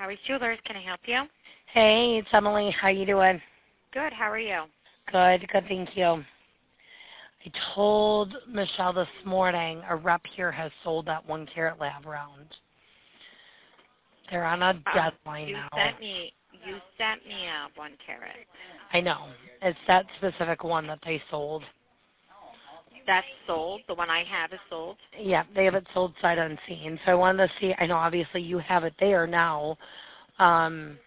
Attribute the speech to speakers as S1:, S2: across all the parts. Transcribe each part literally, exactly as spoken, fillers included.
S1: Howie's Jewelers, can I help you?
S2: Hey, it's Emily. How you doing?
S1: Good, how are you?
S2: Good, good, thank you. I told Michelle this morning a rep here has sold that one carat lab round. They're on a
S1: Um,
S2: deadline
S1: you
S2: now.
S1: sent me, you sent me a one carat.
S2: I know. It's that specific one that they sold.
S1: That's sold? The one I have is sold?
S2: Yeah, they have it sold sight unseen. So I wanted to see, I know obviously you have it there now, um,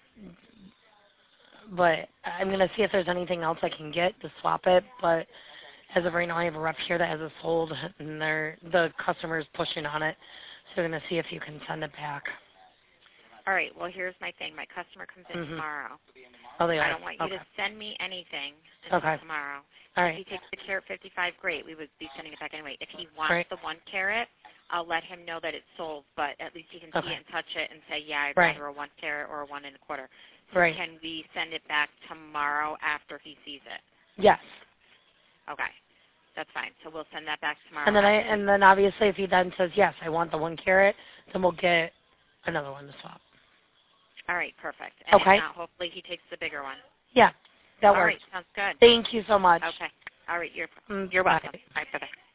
S2: but I'm going to see if there's anything else I can get to swap it. But as of right now, I have a rep here that has it sold, and they're, the customer's pushing on it. So we're going to see if you can send it back.
S1: All right, well, here's my thing. My customer comes in
S2: Mm-hmm.
S1: tomorrow.
S2: Oh, they are?
S1: I don't want you
S2: Okay.
S1: to send me anything until
S2: Okay.
S1: tomorrow.
S2: All
S1: If
S2: right.
S1: he takes the carat fifty-five, great. We would be sending it back anyway. If he wants
S2: Right.
S1: the one carat, I'll let him know that it's sold, but at least he can
S2: Okay.
S1: see it and touch it and say, yeah, I'd
S2: Right.
S1: rather a one carat or a one and a quarter. So
S2: Right.
S1: can we send it back tomorrow after he sees it?
S2: Yes.
S1: Okay. That's fine. So we'll send that back tomorrow.
S2: And then I
S1: after he-
S2: and then obviously if he then says yes, I want the one carat, then we'll get another one to swap.
S1: All right, perfect. And
S2: Okay.
S1: if not, hopefully he takes the bigger one.
S2: Yeah, that
S1: All
S2: works.
S1: right, sounds good.
S2: Thank you so much.
S1: Okay. All right, you're
S2: Mm,
S1: you're
S2: bye.
S1: welcome. All right, bye-bye.